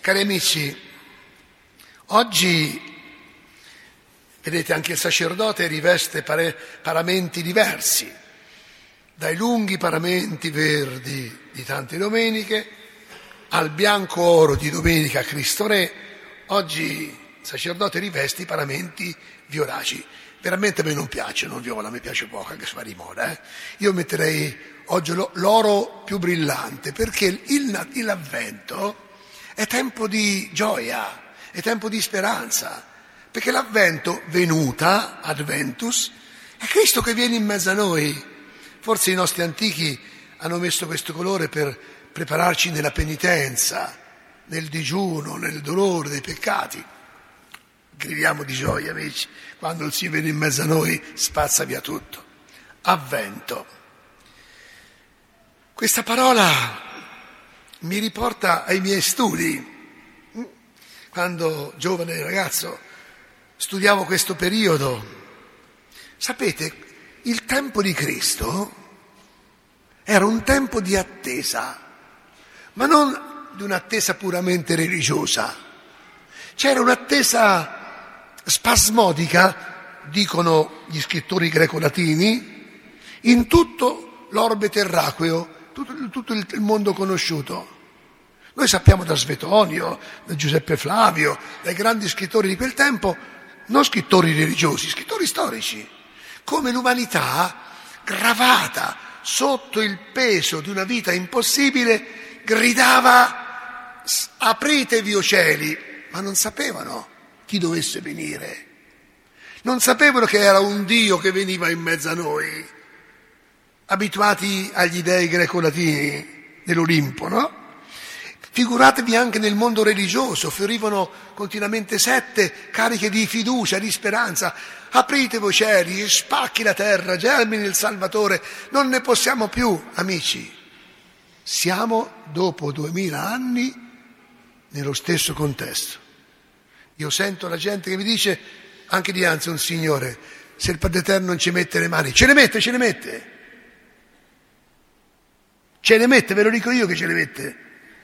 Cari amici, oggi, vedete, anche il sacerdote riveste paramenti diversi, dai lunghi paramenti verdi di tante domeniche al bianco oro di domenica Cristo Re. Oggi il sacerdote riveste i paramenti violacei. Veramente a me non piacciono, il viola mi piace poco, anche se va di moda. Io metterei oggi l'oro più brillante, perché l'avvento è tempo di gioia, è tempo di speranza, perché l'avvento, venuta, adventus, è Cristo che viene in mezzo a noi. Forse i nostri antichi hanno messo questo colore per prepararci nella penitenza, nel digiuno, nel dolore dei peccati. Gridiamo di gioia, amici, quando il Signore viene in mezzo a noi, spazza via tutto. Avvento. Questa parola mi riporta ai miei studi. Quando giovane ragazzo studiavo questo periodo. Sapete, il tempo di Cristo era un tempo di attesa, ma non di un'attesa puramente religiosa. C'era un'attesa spasmodica, dicono gli scrittori greco-latini, in tutto l'orbe terraqueo, tutto il mondo conosciuto. Noi sappiamo da Svetonio, da Giuseppe Flavio, dai grandi scrittori di quel tempo, non scrittori religiosi, scrittori storici, come l'umanità, gravata sotto il peso di una vita impossibile, gridava: apritevi o cieli, ma non sapevano chi dovesse venire. Non sapevano che era un Dio che veniva in mezzo a noi, abituati agli dei greco-latini dell'Olimpo, no? Figuratevi anche nel mondo religioso, fiorivano continuamente sette cariche di fiducia, di speranza. Aprite voi cieli, spacchi la terra, germini il Salvatore, non ne possiamo più, amici. Siamo dopo 2000 anni nello stesso contesto. Io sento la gente che mi dice, anche dinanzi a un Signore, se il Padre Eterno non ci mette le mani, ce le mette. Ce le mette, ve lo dico io che ce le mette.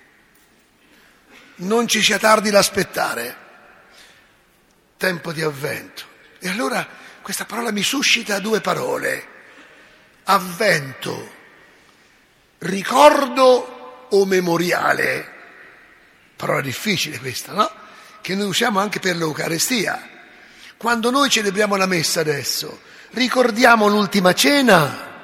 Non ci sia tardi l'aspettare. Tempo di avvento. E allora questa parola mi suscita due parole. Avvento, ricordo o memoriale? Parola difficile questa, no? Che noi usiamo anche per l'Eucarestia. Quando noi celebriamo la messa adesso, ricordiamo l'ultima cena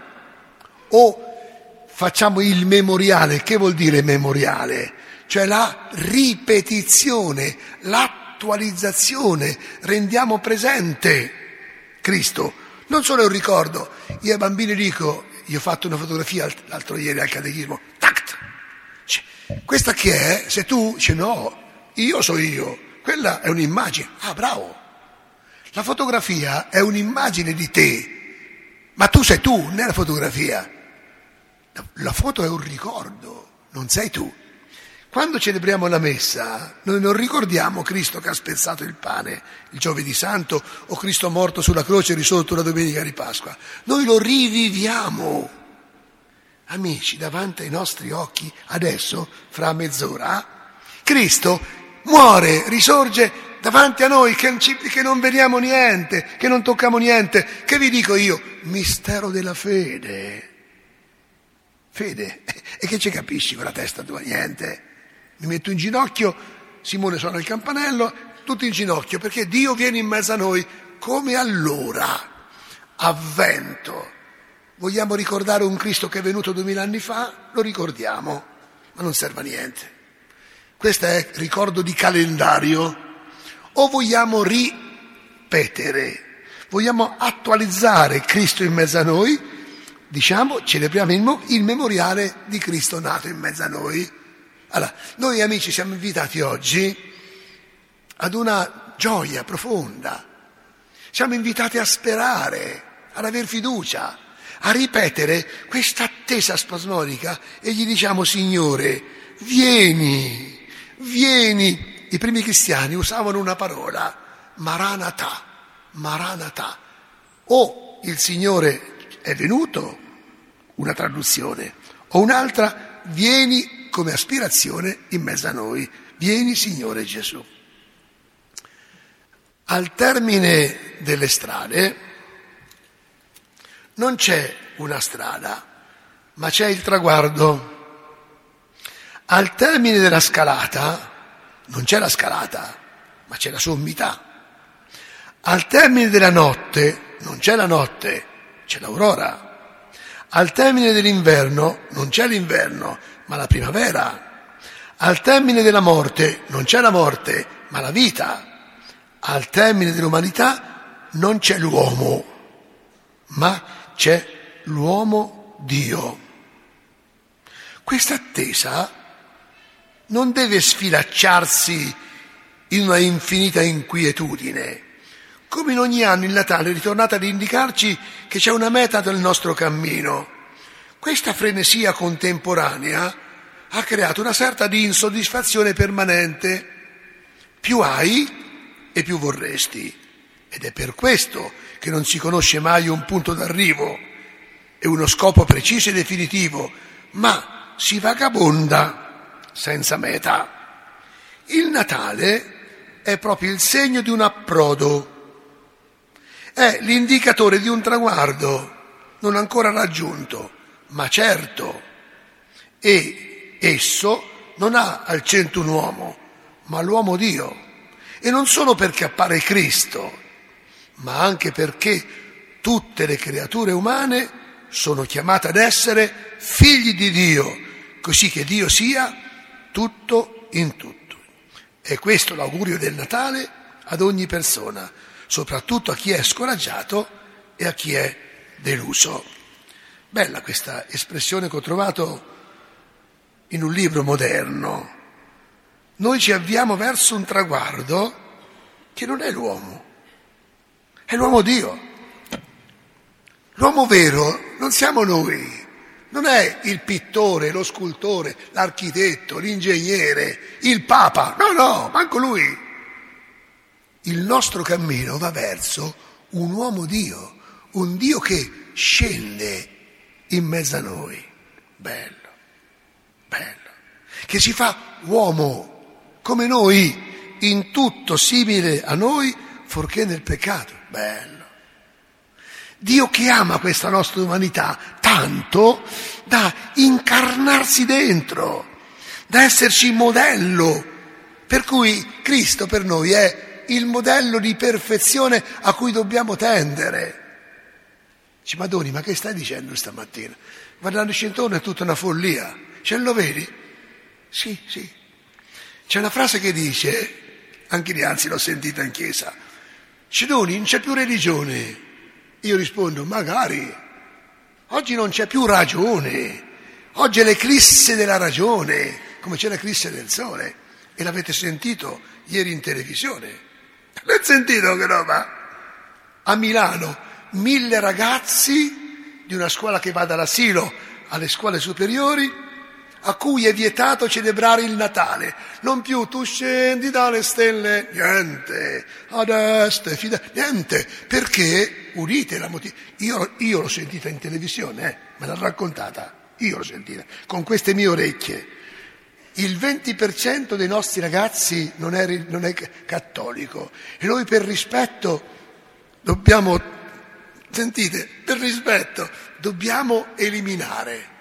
o facciamo il memoriale? Che vuol dire memoriale? Cioè la ripetizione, l'attualizzazione, rendiamo presente Cristo. Non solo è un ricordo. Io ai bambini dico, io ho fatto una fotografia l'altro ieri al catechismo, tact. Questa chi è? Se tu dici no, io so io. Quella è un'immagine. Ah, bravo. La fotografia è un'immagine di te, ma tu sei tu, non è la fotografia. La foto è un ricordo, non sei tu. Quando celebriamo la messa, noi non ricordiamo Cristo che ha spezzato il pane il giovedì santo o Cristo morto sulla croce e risorto la domenica di Pasqua. Noi lo riviviamo. Amici, davanti ai nostri occhi, adesso, fra mezz'ora, Cristo muore, risorge davanti a noi, che non vediamo niente, che non toccamo niente. Che vi dico io? Mistero della fede. Fede. E che ci capisci con la testa tua? Niente. Mi metto in ginocchio, Simone suona il campanello, tutti in ginocchio, perché Dio viene in mezzo a noi come allora. Avvento. Vogliamo ricordare un Cristo che è venuto 2000 anni fa? Lo ricordiamo, ma non serve a niente. Questo è ricordo di calendario. O vogliamo ripetere, vogliamo attualizzare Cristo in mezzo a noi, diciamo, celebriamo il memoriale di Cristo nato in mezzo a noi. Allora, noi amici siamo invitati oggi ad una gioia profonda, siamo invitati a sperare, ad aver fiducia, a ripetere questa attesa spasmodica e gli diciamo: Signore, vieni. I primi cristiani usavano una parola, Maranatha. O il Signore è venuto, una traduzione, o un'altra, vieni come aspirazione in mezzo a noi. Vieni, Signore Gesù. Al termine delle strade non c'è una strada, ma c'è il traguardo. Al termine della scalata non c'è la scalata, ma c'è la sommità. Al termine della notte non c'è la notte, c'è l'aurora. Al termine dell'inverno non c'è l'inverno, ma la primavera. Al termine della morte non c'è la morte, ma la vita. Al termine dell'umanità non c'è l'uomo, ma c'è l'uomo Dio. Questa attesa non deve sfilacciarsi in una infinita inquietudine. Come in ogni anno il Natale è ritornato ad indicarci che c'è una meta del nostro cammino. Questa frenesia contemporanea ha creato una sorta di insoddisfazione permanente. Più hai e più vorresti. Ed è per questo che non si conosce mai un punto d'arrivo e uno scopo preciso e definitivo, ma si vagabonda senza meta. Il Natale è proprio il segno di un approdo. È l'indicatore di un traguardo non ancora raggiunto, ma certo. E esso non ha al centro un uomo, ma l'uomo Dio. E non solo perché appare Cristo, ma anche perché tutte le creature umane sono chiamate ad essere figli di Dio, così che Dio sia tutto in tutto. E questo l'augurio del Natale ad ogni persona, soprattutto a chi è scoraggiato e a chi è deluso. Bella questa espressione che ho trovato in un libro moderno. Noi ci avviamo verso un traguardo che non è l'uomo, è l'uomo Dio. L'uomo vero non siamo noi, non è il pittore, lo scultore, l'architetto, l'ingegnere, il Papa, no, manco lui. Il nostro cammino va verso un uomo Dio, un Dio che scende in mezzo a noi. Bello, che si fa uomo come noi, in tutto simile a noi, fuorché nel peccato. Bello. Dio che ama questa nostra umanità tanto da incarnarsi dentro, da esserci modello, per cui Cristo per noi è il modello di perfezione a cui dobbiamo tendere. Dici, Madoni, ma che stai dicendo stamattina? Guardandoci intorno è tutta una follia. Ce lo vedi? Sì. C'è una frase che dice, anche dinanzi l'ho sentita in chiesa, Cidoni, non c'è più religione. Io rispondo, magari. Oggi non c'è più ragione. Oggi è l'eclisse della ragione, come c'è l'eclisse del sole. E l'avete sentito ieri in televisione. L'avete sentito che roba? A Milano, 1000 ragazzi di una scuola che va dall'asilo alle scuole superiori, a cui è vietato celebrare il Natale. Non più tu scendi dalle stelle, niente, ad est, niente, perché, udite la io l'ho sentita in televisione, me l'ha raccontata, io l'ho sentita, con queste mie orecchie. Il 20% dei nostri ragazzi non è cattolico e noi per rispetto dobbiamo, sentite, per rispetto dobbiamo eliminare.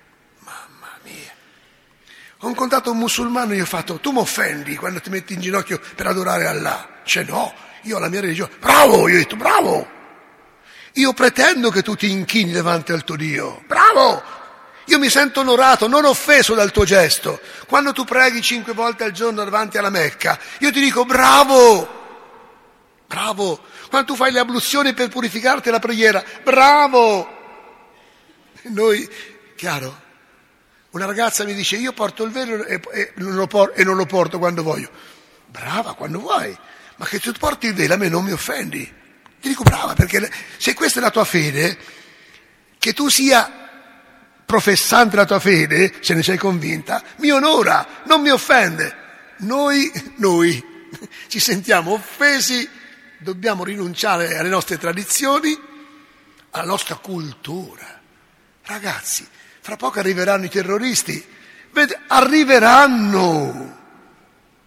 Ho incontrato un musulmano e gli ho fatto, tu mi offendi quando ti metti in ginocchio per adorare Allah? Cioè no, io ho la mia religione. Bravo, io ho detto bravo. Io pretendo che tu ti inchini davanti al tuo Dio. Bravo. Io mi sento onorato, non offeso dal tuo gesto. Quando tu preghi 5 volte al giorno davanti alla Mecca, io ti dico bravo. Quando tu fai le abluzioni per purificarti la preghiera, bravo. E noi, chiaro. Una ragazza mi dice, io porto il velo e non lo porto quando voglio. Brava, quando vuoi. Ma che tu porti il velo a me non mi offendi. Ti dico brava, perché se questa è la tua fede, che tu sia professante la tua fede, se ne sei convinta, mi onora, non mi offende. Noi ci sentiamo offesi, dobbiamo rinunciare alle nostre tradizioni, alla nostra cultura. Ragazzi, fra poco arriveranno i terroristi, arriveranno,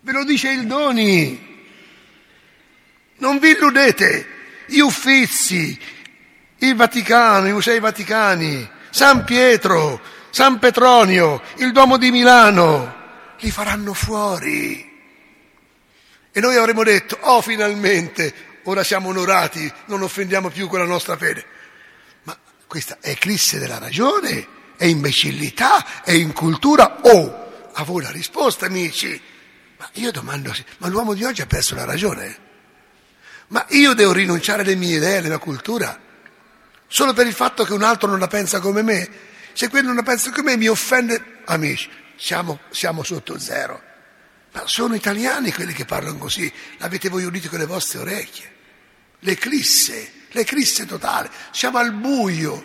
Ve lo dice il Doni. Non vi illudete. Gli Uffizi, il Vaticano, i Musei Vaticani, San Pietro, San Petronio, il Duomo di Milano, li faranno fuori. E noi avremo detto, oh finalmente, ora siamo onorati, non offendiamo più con la nostra fede. Ma questa è eclisse della ragione, è imbecillità, è incultura. Oh, a voi la risposta, amici. Ma io domando, ma l'uomo di oggi ha perso la ragione? Ma io devo rinunciare alle mie idee, alla mia cultura, solo per il fatto che un altro non la pensa come me? Se quello non la pensa come me mi offende. Amici, siamo sotto zero. Ma sono italiani quelli che parlano così, l'avete voi udito con le vostre orecchie. L'eclisse totale, siamo al buio.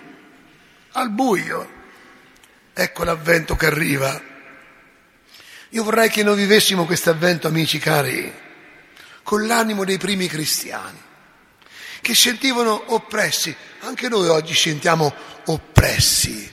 Ecco l'avvento che arriva. Io vorrei che noi vivessimo questo avvento, amici cari, con l'animo dei primi cristiani, che sentivano oppressi. Anche noi oggi sentiamo oppressi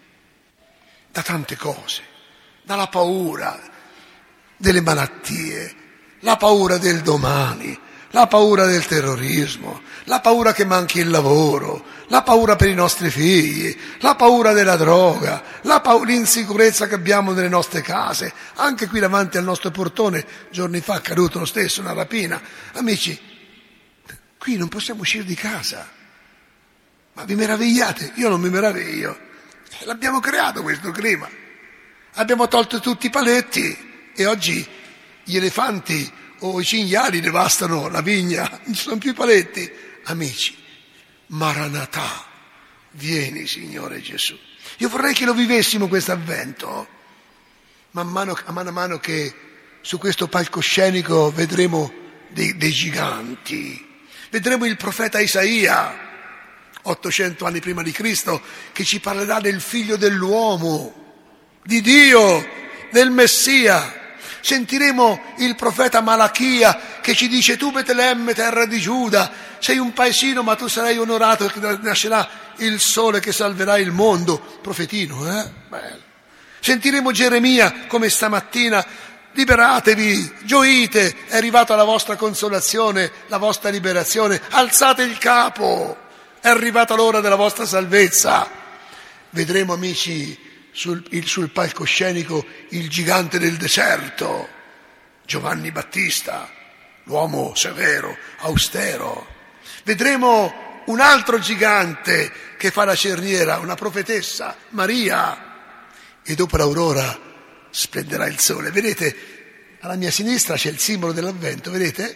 da tante cose, dalla paura delle malattie, la paura del domani, la paura del terrorismo, la paura che manchi il lavoro, la paura per i nostri figli, la paura della droga, l'insicurezza che abbiamo nelle nostre case. Anche qui davanti al nostro portone, giorni fa è accaduto lo stesso, una rapina. Amici, qui non possiamo uscire di casa. Ma vi meravigliate? Io non mi meraviglio. L'abbiamo creato questo clima. Abbiamo tolto tutti i paletti e oggi gli elefanti o i cinghiali devastano la vigna, non ci sono più i paletti. Amici, Maranatà, vieni Signore Gesù. Io vorrei che lo vivessimo questo avvento, man mano che su questo palcoscenico vedremo dei giganti, vedremo il profeta Isaia, 800 anni prima di Cristo, che ci parlerà del figlio dell'uomo, di Dio, del Messia. Sentiremo il profeta Malachia che ci dice: tu Betlemme, terra di Giuda, sei un paesino ma tu sarai onorato perché nascerà il sole che salverà il mondo. Profetino, Bello. Sentiremo Geremia come stamattina: liberatevi, gioite, è arrivata la vostra consolazione, la vostra liberazione, alzate il capo, è arrivata l'ora della vostra salvezza. Vedremo, amici, sul palcoscenico il gigante del deserto, Giovanni Battista, l'uomo severo, austero. Vedremo un altro gigante che fa la cerniera, una profetessa, Maria, e dopo l'aurora splenderà il sole. Vedete, alla mia sinistra c'è il simbolo dell'avvento, vedete?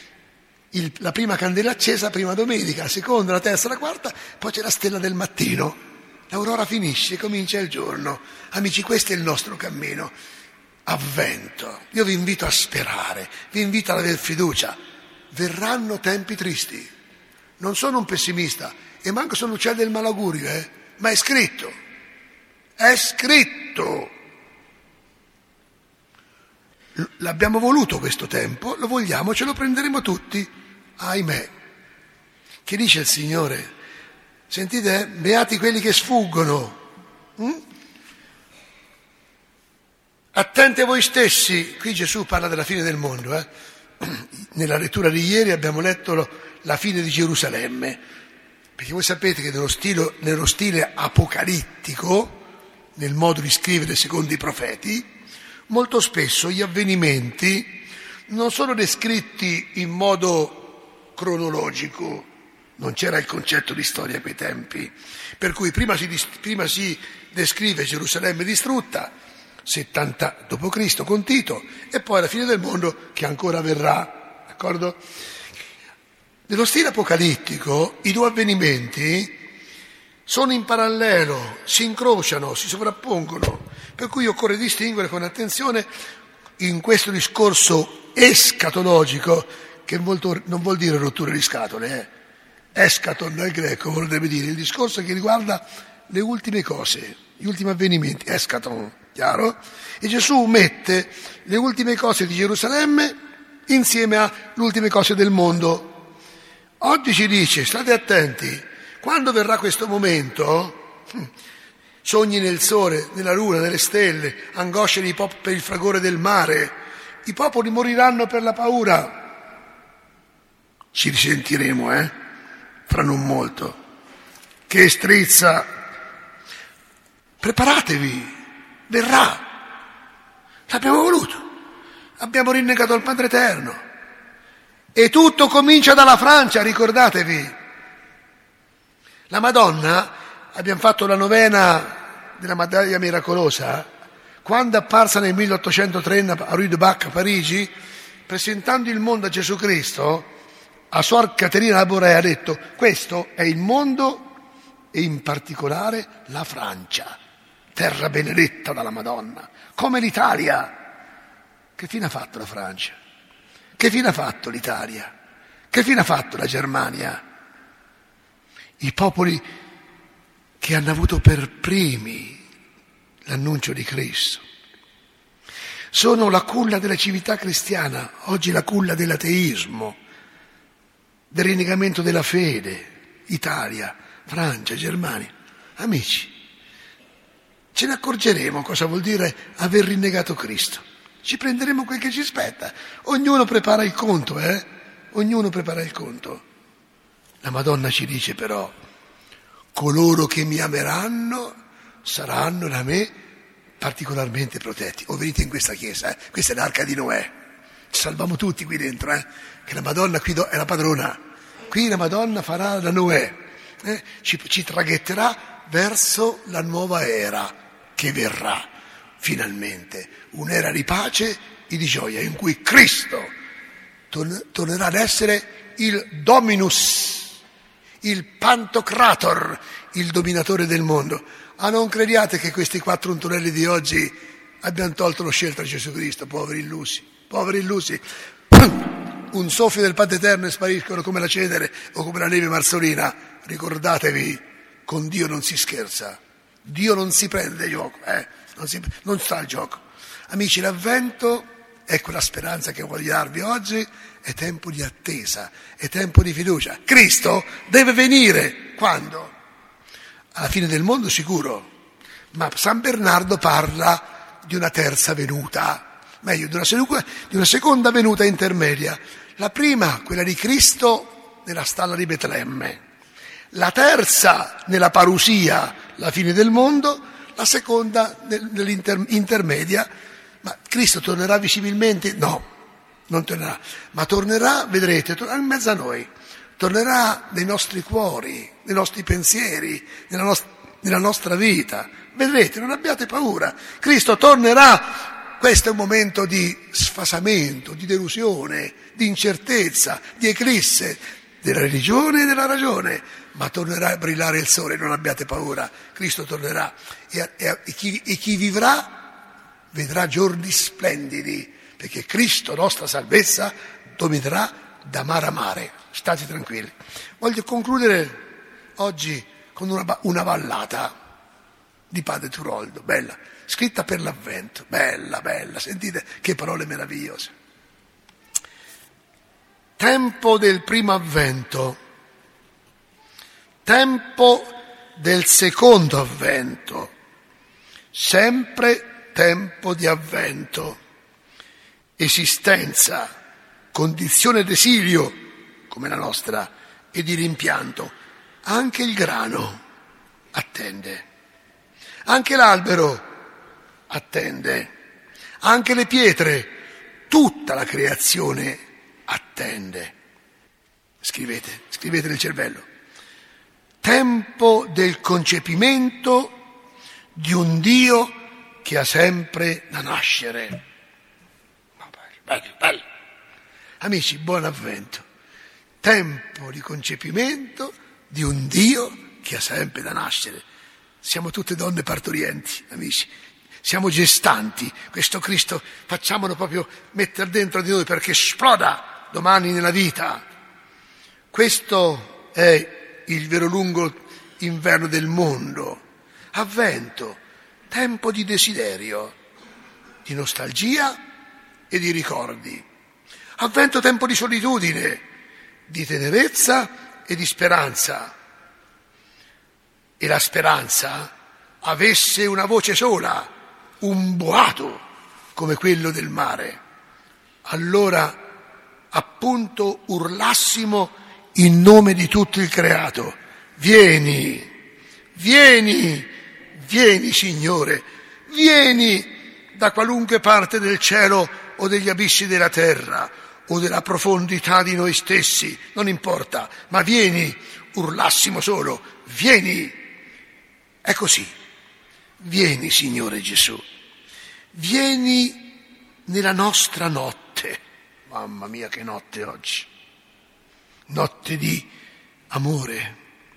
La prima candela accesa, prima domenica, la seconda, la terza, la quarta, poi c'è la stella del mattino. L'aurora finisce, comincia il giorno. Amici, questo è il nostro cammino. Avvento. Io vi invito a sperare, vi invito ad avere fiducia. Verranno tempi tristi. Non sono un pessimista e manco sono l'uccello del malaugurio, ma è scritto. È scritto. L'abbiamo voluto questo tempo, lo vogliamo, ce lo prenderemo tutti. Ahimè. Che dice il Signore? Sentite, beati quelli che sfuggono. Attenti a voi stessi. Qui Gesù parla della fine del mondo. Nella lettura di ieri abbiamo letto la fine di Gerusalemme, perché voi sapete che nello stile apocalittico, nel modo di scrivere secondo i profeti, molto spesso gli avvenimenti non sono descritti in modo cronologico. Non c'era il concetto di storia a quei tempi, per cui prima si descrive Gerusalemme distrutta, 70 d.C. con Tito, e poi la fine del mondo che ancora verrà, d'accordo? Nello stile apocalittico i due avvenimenti sono in parallelo, si incrociano, si sovrappongono, per cui occorre distinguere con attenzione in questo discorso escatologico, che non vuol dire rottura di scatole, Eschaton nel greco vorrebbe dire il discorso che riguarda le ultime cose, gli ultimi avvenimenti, eschaton, chiaro? E Gesù mette le ultime cose di Gerusalemme insieme alle ultime cose del mondo. Oggi ci dice, state attenti, quando verrà questo momento, sogni nel sole, nella luna, nelle stelle, angosce per il fragore del mare, I popoli moriranno per la paura. Ci risentiremo, fra non molto. Che strizza. Preparatevi, verrà. L'abbiamo voluto. Abbiamo rinnegato il Padre Eterno. E tutto comincia dalla Francia, ricordatevi. La Madonna, abbiamo fatto la novena della Medaglia Miracolosa, quando è apparsa nel 1830 a Rue de Bac a Parigi, presentando il mondo a Gesù Cristo, a Suor Caterina Labouré ha detto: questo è il mondo e in particolare la Francia, terra benedetta dalla Madonna, come l'Italia. Che fine ha fatto la Francia? Che fine ha fatto l'Italia? Che fine ha fatto la Germania? I popoli che hanno avuto per primi l'annuncio di Cristo sono la culla della civiltà cristiana, oggi la culla dell'ateismo, del rinnegamento della fede. Italia, Francia, Germania. Amici, ce ne accorgeremo cosa vuol dire aver rinnegato Cristo. Ci prenderemo quel che ci spetta. Ognuno prepara il conto, Ognuno prepara il conto. La Madonna ci dice però: coloro che mi ameranno saranno da me particolarmente protetti. O venite in questa chiesa, questa è l'arca di Noè. Ci salviamo tutti qui dentro, che la Madonna qui è la padrona. Qui la Madonna farà da Noè, ci traghetterà verso la nuova era che verrà finalmente. Un'era di pace e di gioia in cui Cristo tornerà ad essere il Dominus, il Pantocrator, il dominatore del mondo. Non crediate che questi 4 untorelli di oggi abbiano tolto lo scelto a Gesù Cristo, poveri illusi. Un soffio del Padre Eterno e spariscono come la cenere o come la neve marzolina. Ricordatevi, con Dio non si scherza, Dio non si prende gioco, non sta al gioco. Amici, l'Avvento è quella speranza che voglio darvi oggi, è tempo di attesa, è tempo di fiducia. Cristo deve venire. Quando? Alla fine del mondo sicuro, ma San Bernardo parla di una terza venuta, meglio di una seconda venuta intermedia. La prima, quella di Cristo nella stalla di Betlemme, la terza nella parusia, la fine del mondo, la seconda nell'intermedia. Ma Cristo tornerà visibilmente? No, non tornerà, ma tornerà, vedrete, tornerà in mezzo a noi, tornerà nei nostri cuori, nei nostri pensieri, nella nostra vita. Vedrete, non abbiate paura, Cristo tornerà. Questo è un momento di sfasamento, di delusione, di incertezza, di eclisse della religione e della ragione, ma tornerà a brillare il sole, non abbiate paura, Cristo tornerà e chi vivrà vedrà giorni splendidi, perché Cristo, nostra salvezza, dominerà da mare a mare. State tranquilli. Voglio concludere oggi con una ballata di Padre Turoldo, bella, scritta per l'Avvento, bella, sentite che parole meravigliose. Tempo del primo Avvento, tempo del secondo Avvento, sempre tempo di avvento, esistenza, condizione d'esilio come la nostra e di rimpianto. Anche il grano attende, anche l'albero attende, anche le pietre, tutta la creazione attende. Scrivete nel cervello. Tempo del concepimento di un Dio che ha sempre da nascere. Bello. Amici, buon avvento. Tempo di concepimento di un Dio che ha sempre da nascere. Siamo tutte donne partorienti, amici. Siamo gestanti. Questo Cristo facciamolo proprio mettere dentro di noi perché esploda domani nella vita. Questo è il vero lungo inverno del mondo. Avvento. Tempo di desiderio, di nostalgia e di ricordi. Avvento tempo di solitudine, di tenerezza e di speranza. E la speranza avesse una voce sola, un boato come quello del mare. allora appunto urlassimo in nome di tutto il creato: vieni, vieni, vieni Signore, vieni da qualunque parte del cielo o degli abissi della terra o della profondità di noi stessi, non importa, ma vieni, urlassimo solo, vieni. È così, vieni Signore Gesù, vieni nella nostra notte. Mamma mia che notte oggi, notte di amore,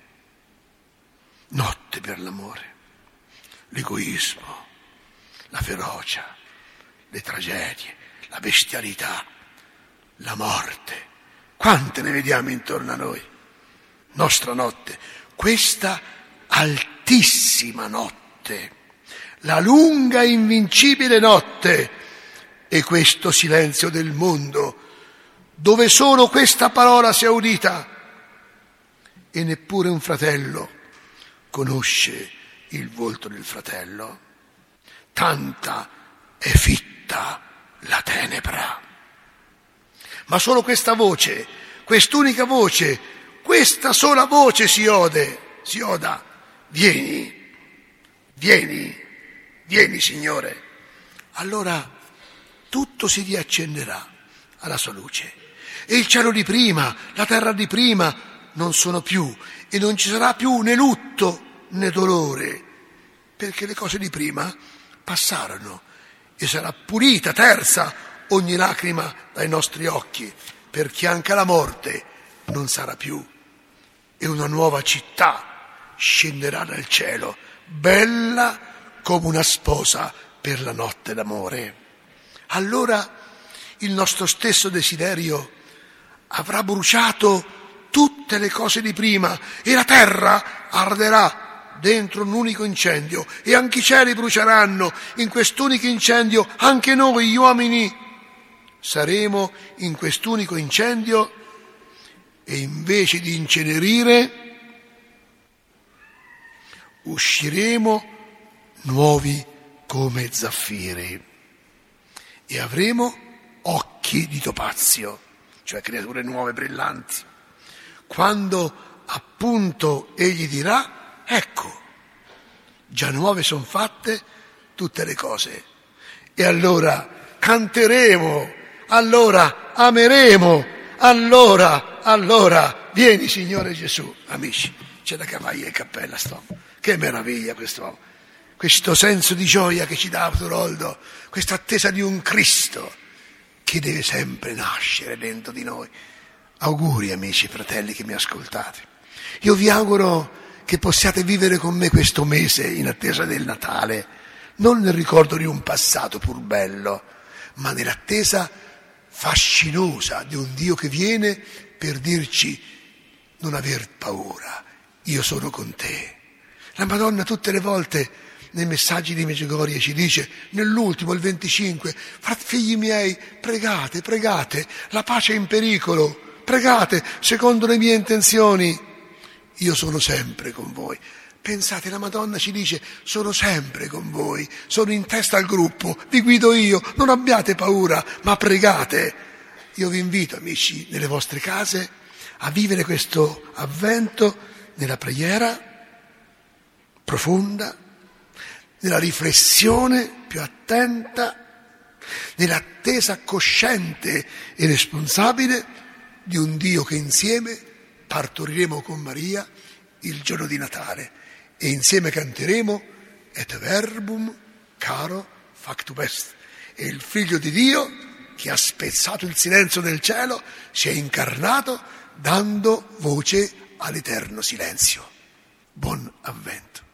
notte per l'amore, l'egoismo, la ferocia, le tragedie, la bestialità, la morte. Quante ne vediamo intorno a noi? Nostra notte, questa altissima notte, la lunga e invincibile notte, e questo silenzio del mondo, dove solo questa parola sia udita e neppure un fratello conosce il volto del fratello. Tanta è fitta la tenebra. Ma solo questa voce, quest'unica voce, questa sola voce si oda. Vieni, vieni, vieni Signore. Allora tutto si riaccenderà alla sua luce. E il cielo di prima, la terra di prima non sono più, e non ci sarà più né lutto né dolore, perché le cose di prima passarono e sarà pulita, tersa, ogni lacrima dai nostri occhi, perché anche la morte non sarà più, e una nuova città scenderà dal cielo, bella come una sposa per la notte d'amore. Allora il nostro stesso desiderio avrà bruciato tutte le cose di prima, e la terra arderà dentro un unico incendio, e anche i cieli bruceranno in quest'unico incendio. Anche noi, gli uomini, saremo in quest'unico incendio, e invece di incenerire usciremo nuovi come zaffiri, e avremo occhi di topazio, cioè creature nuove, brillanti, quando appunto egli dirà: ecco, già nuove son fatte tutte le cose. E allora canteremo, allora ameremo, allora vieni Signore Gesù. Amici, c'è da cavaglia in cappella che meraviglia questo senso di gioia che ci dà Autololdo, questa attesa di un Cristo che deve sempre nascere dentro di noi. Auguri amici, fratelli che mi ascoltate. Io vi auguro che possiate vivere con me questo mese in attesa del Natale, non nel ricordo di un passato pur bello, ma nell'attesa fascinosa di un Dio che viene per dirci: non aver paura, io sono con te. La Madonna tutte le volte nei messaggi di Medjugorje ci dice, nell'ultimo, il 25, figli miei, pregate, la pace è in pericolo, pregate secondo le mie intenzioni, io sono sempre con voi. Pensate, la Madonna ci dice: sono sempre con voi, sono in testa al gruppo, vi guido io, non abbiate paura, ma pregate. Io vi invito, amici, nelle vostre case a vivere questo avvento nella preghiera profonda, nella riflessione più attenta, nell'attesa cosciente e responsabile di un Dio che insieme partoriremo con Maria il giorno di Natale, e insieme canteremo Et verbum caro factum est, e il Figlio di Dio che ha spezzato il silenzio del cielo si è incarnato dando voce all'eterno silenzio. Buon avvento.